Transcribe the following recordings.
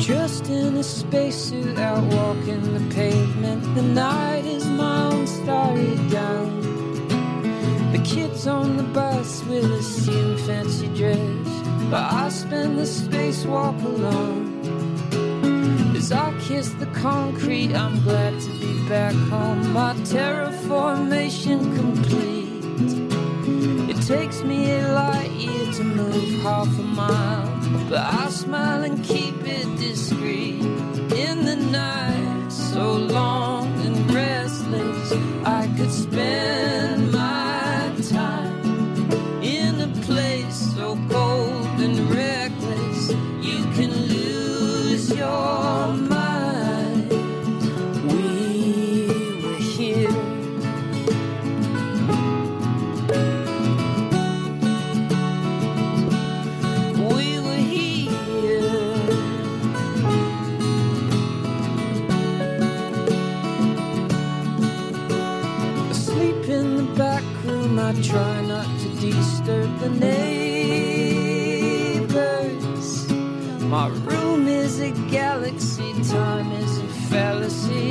Just in a spacesuit out walking the pavement. The night is my own starry gown. The kids on the bus will assume fancy dress, but I spend the spacewalk alone. As I kiss the concrete, I'm glad to be back home. My terraformation complete. It takes me a light year to move half a mile, but I smile and keep it discreet. In the night, so long and restless, I could spend my time in a place so cold and reckless. You can lose your mind. We were here. We were here. Asleep in the back room, I try not to disturb the neighbors. My room is a galaxy, time is a fallacy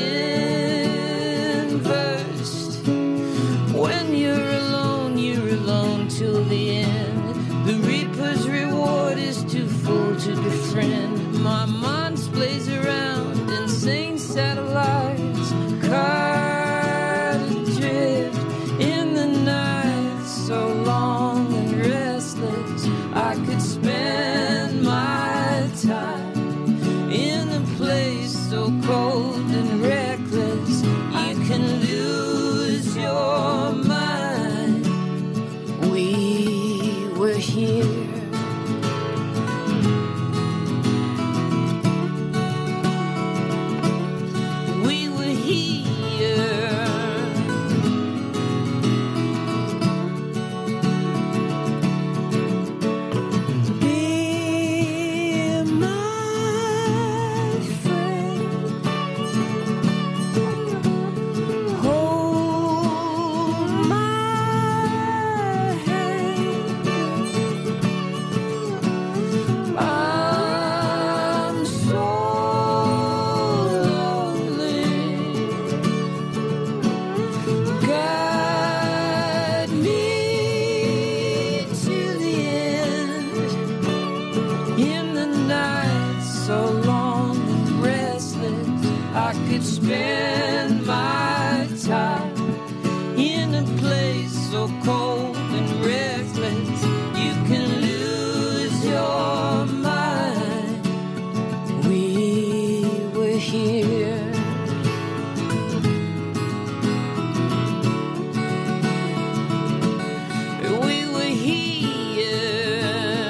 inversed. When you're alone till the end. The Reaper's reward is too full to befriend. My mind splays around insane satellites, caught adrift in the night, so long and restless. I could spend my time in a place so cold and reckless. You can lose your mind. We were here. We were here. Be my friend. Hold my hand. I'm so lonely. Guide me to the end. In the night, so long and restless, I could spend my time in a place so cold and reckless. You can lose your mind. We were here. We were here.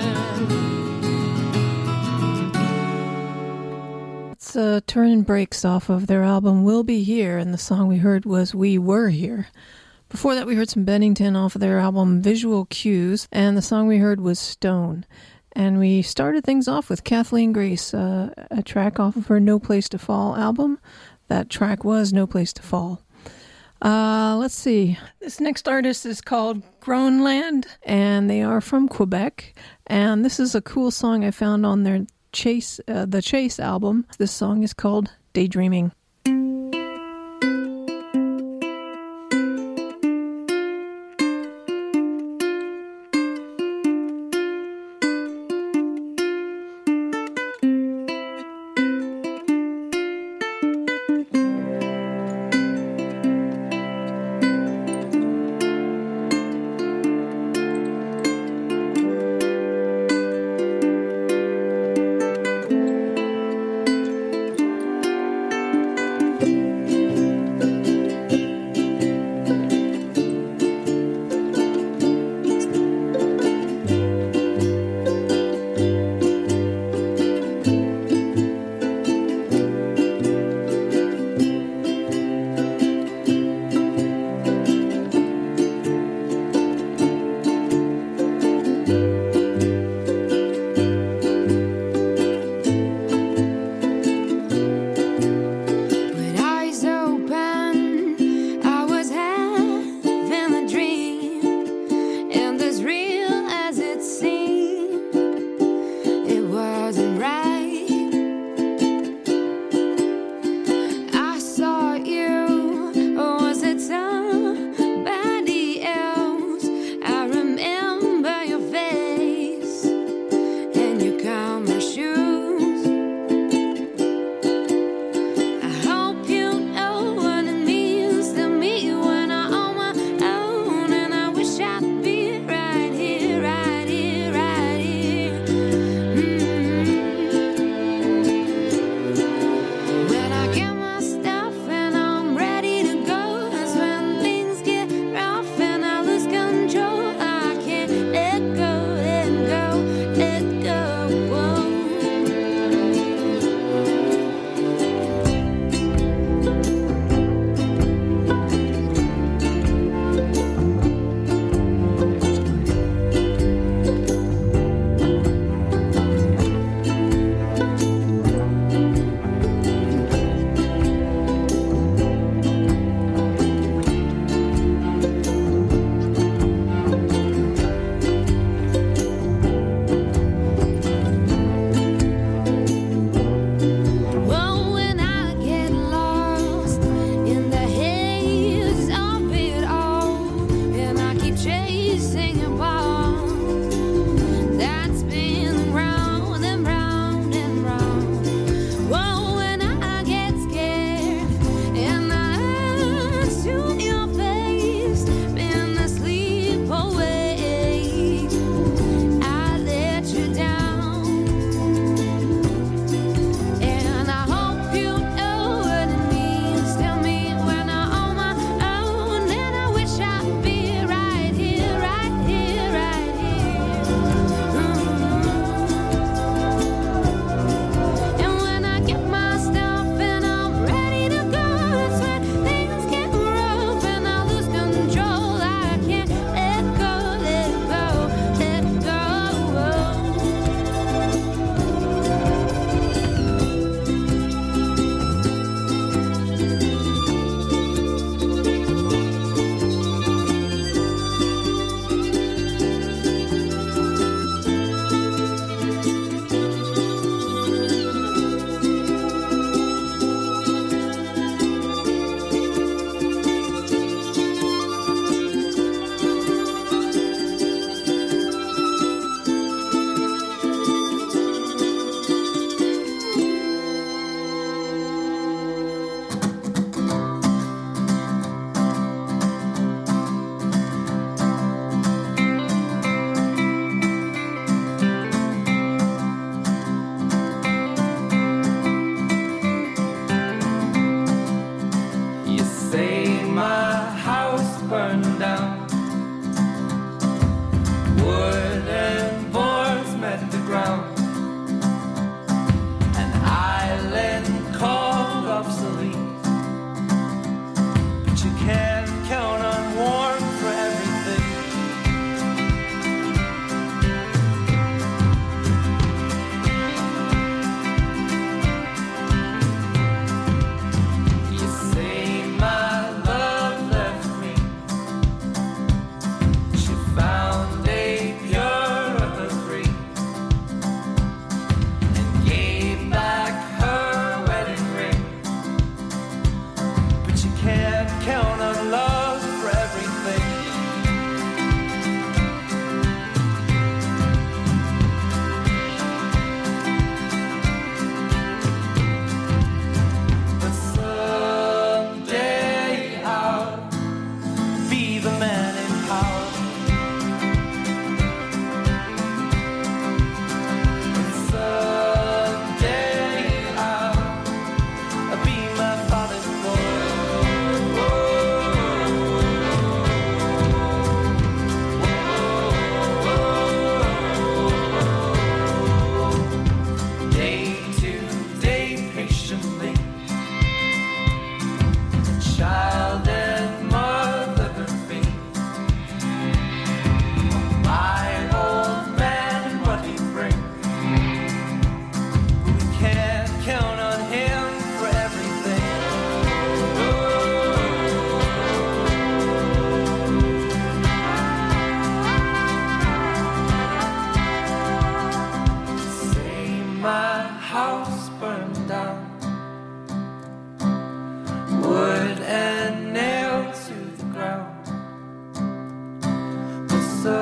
It's Turning Breaks off of their album We'll Be Here, and the song we heard was We Were Here. Before that, we heard some Bennington off of their album Visual Cues, and the song we heard was Stone. And we started things off with Kathleen Grace, a track off of her No Place to Fall album. That track was No Place to Fall. Let's see. This next artist is called Groenland, and they are from Quebec. And this is a cool song I found on their the Chase album. This song is called Daydreaming. burned down. Wood and nails to the ground. But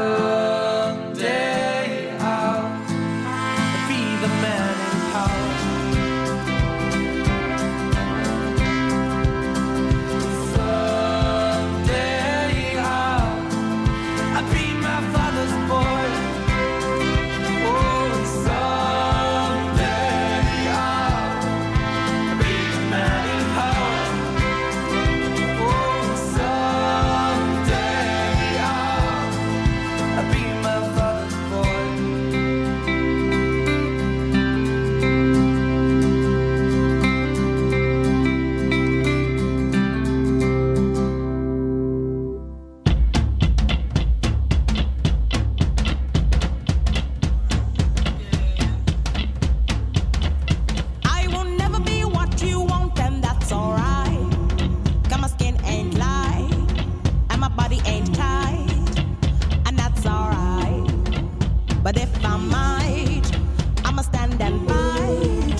someday I'll be the man in power. Someday I'll be my father's boy. Oh, someday I'll be the man in power. Oh, someday I'll be my father's boy. I will never be what you want, and that's alright. 'Cause my skin ain't light, and my body ain't tight, and that's alright. But if I might, I'ma stand and fight.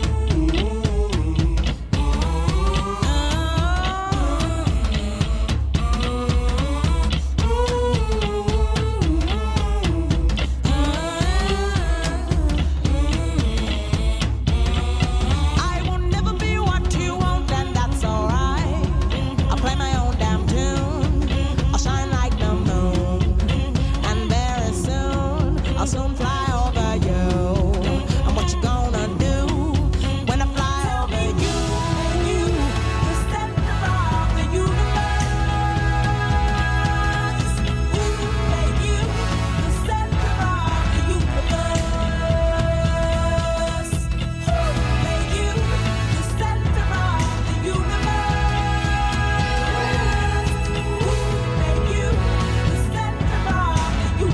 I will never be what you want, and that's alright. I'll play my own damn tune. I'll shine like the moon, and very soon I'll soon fly over you. And what you gonna do when I fly over you? You, the center of the universe. You, make you the center of the universe. Who made you the center of the universe? Who made you the center of the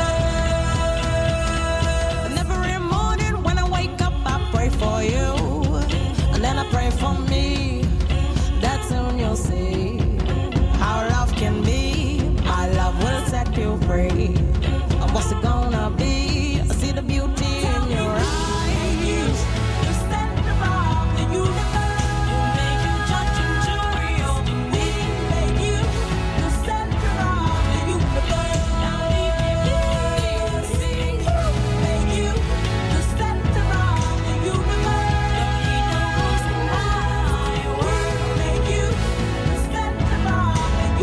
universe? And every morning when I wake up, I pray for you, and then I pray for me. That soon you'll see how love can be. My love will set you free. And what's it gonna be? I see the beauty in your eyes. The center of the universe. Make you judge and jury over me. Make you the center of the universe. Now leave me see. Make you the center of the universe. Don't need no reason why. Make you the center of the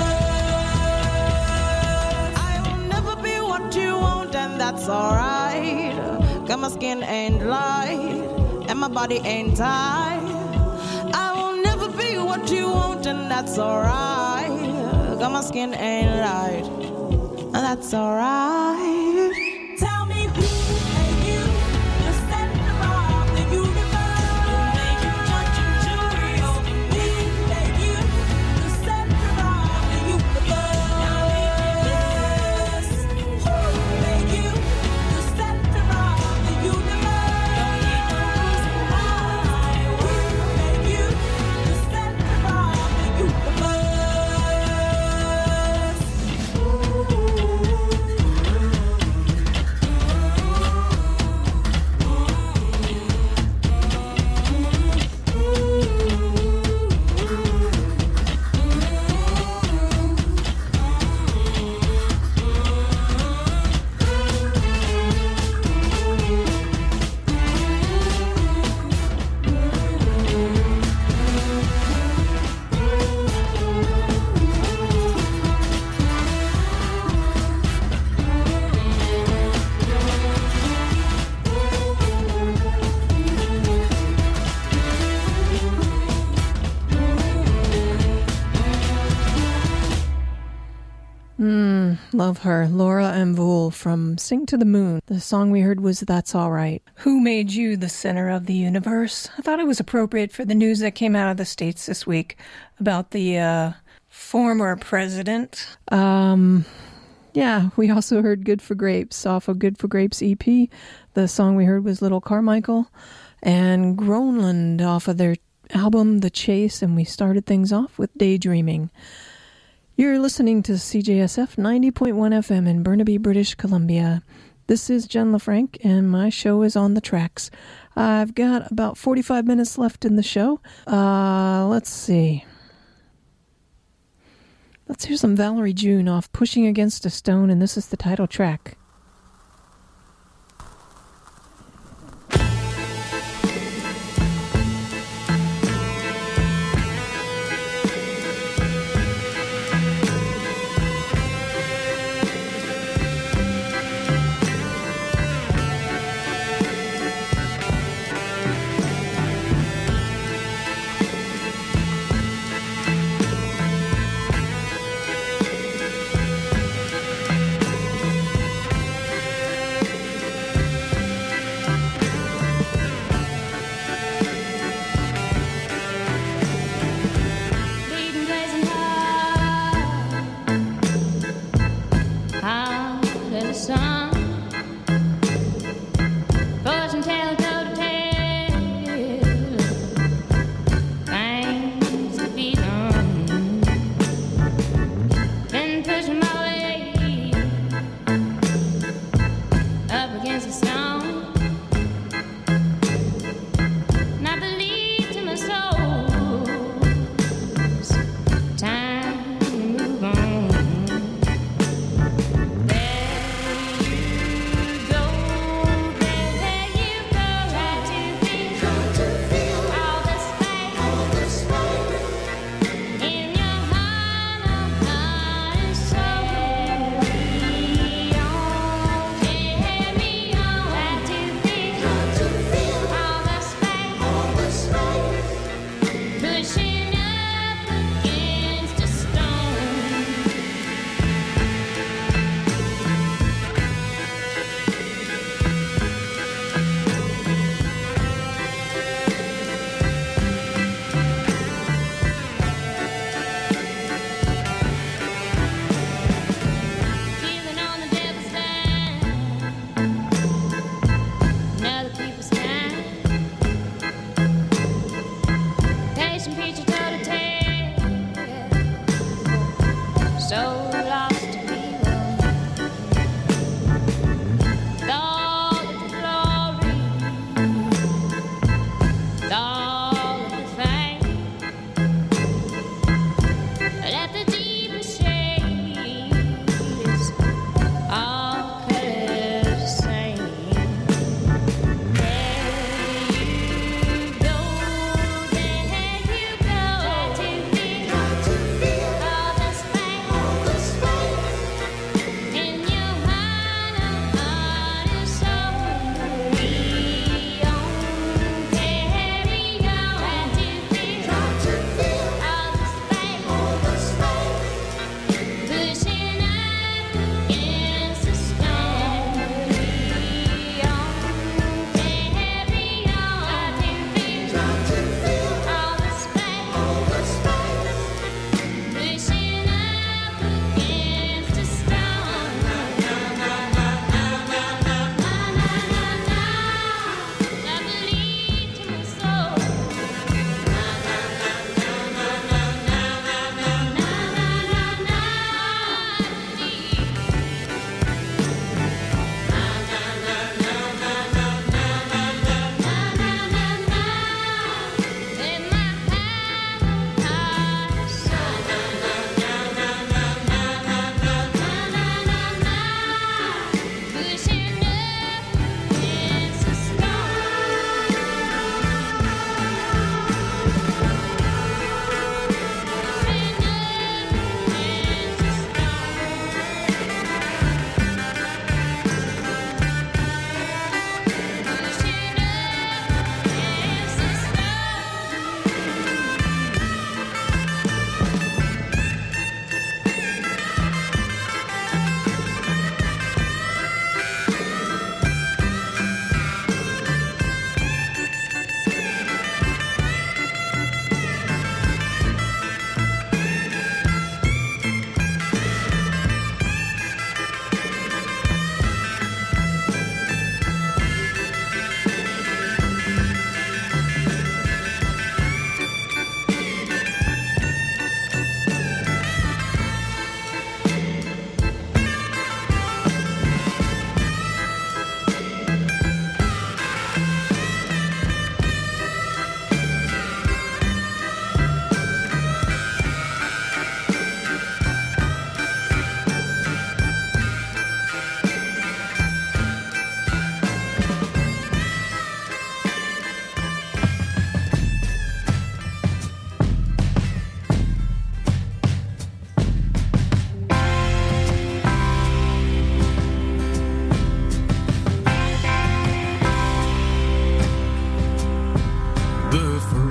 universe. I will never be what you want, and that's alright. 'Cause my skin ain't light, and my body ain't tight. I will never be what you want, and that's alright. 'Cause my skin ain't light, and that's alright. Tell me who made you the center of the universe? Make you judge and jury over me. Make you the center of the universe. Who made you the center of the universe? Don't need no reason why. Who made you the center of the Love her. Laura M. Vool from Sing to the Moon. The song we heard was That's All Right. Who made you the center of the universe? I thought it was appropriate for the news that came out of the States this week about the former president. Yeah, we also heard Good for Grapes off of Good for Grapes EP. The song we heard was Little Carmichael. And Groenland off of their album The Chase, and we started things off with Daydreaming. You're listening to CJSF 90.1 FM in Burnaby, British Columbia. This is Jen LaFranc, and my show is On the Tracks. I've got about 45 minutes left in the show. Let's see. Let's hear some Valerie June off Pushing Against a Stone, and this is the title track.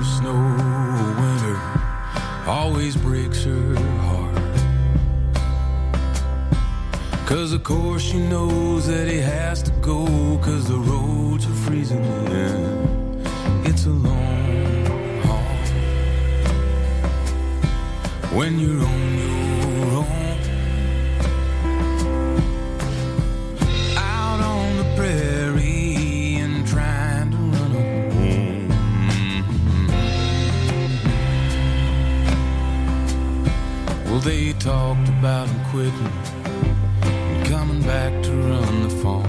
first snow winter always breaks her heart. 'Cause of course she knows that he has to go, 'cause the roads are freezing in. It's a long haul when you're on your own, out on the prairie and trying to run home. Well, they talked about him quitting, coming back to run the farm.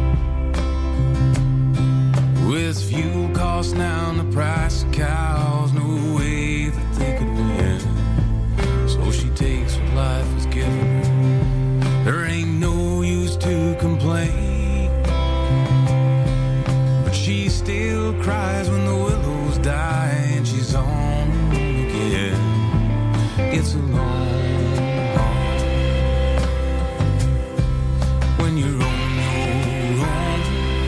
With fuel costs now and the price of cows, no way that they could win. So she takes what life has given her. There ain't no use to complain, but she still cries when the willows die and she's on again. It's a long you're on your own,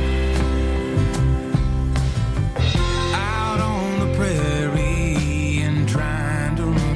out on the prairie and trying to run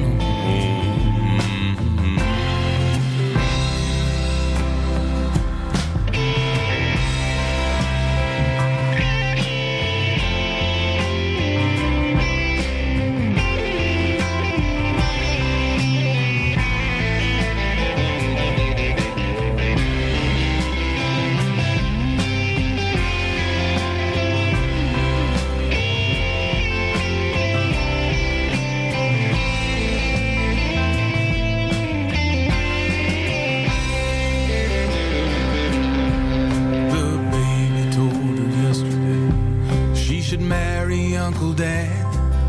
Uncle Dad.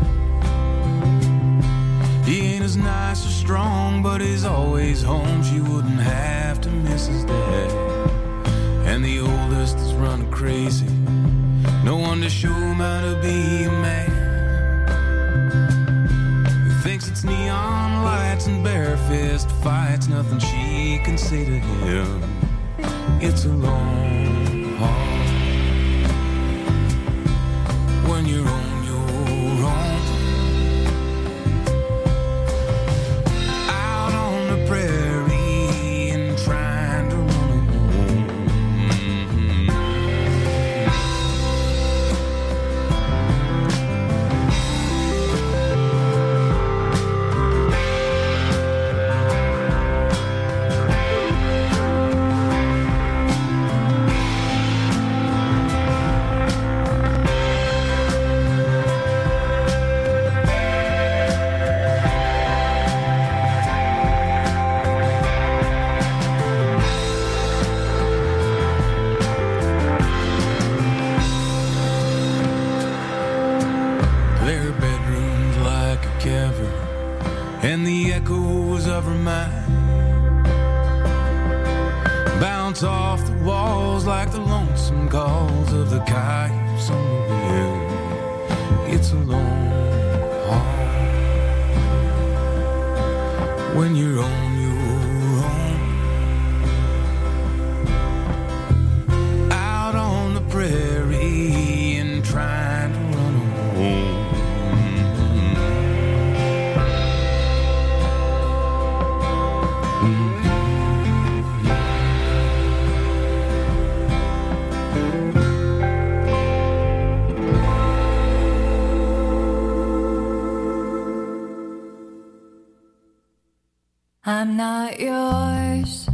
He ain't as nice or strong, but he's always home. She wouldn't have to miss his dad. And the oldest is running crazy, no one to show him how to be a man. He thinks it's neon lights and bare fist fights, nothing she can say to him. It's a long haul when you're on your own, out on the prairie and trying to run home. And the echoes of her mind bounce off the walls like the lonesome calls of the coyotes on the wind. It's a long haul when you're on your own, out on the prairie and trying to run home. I'm not yours,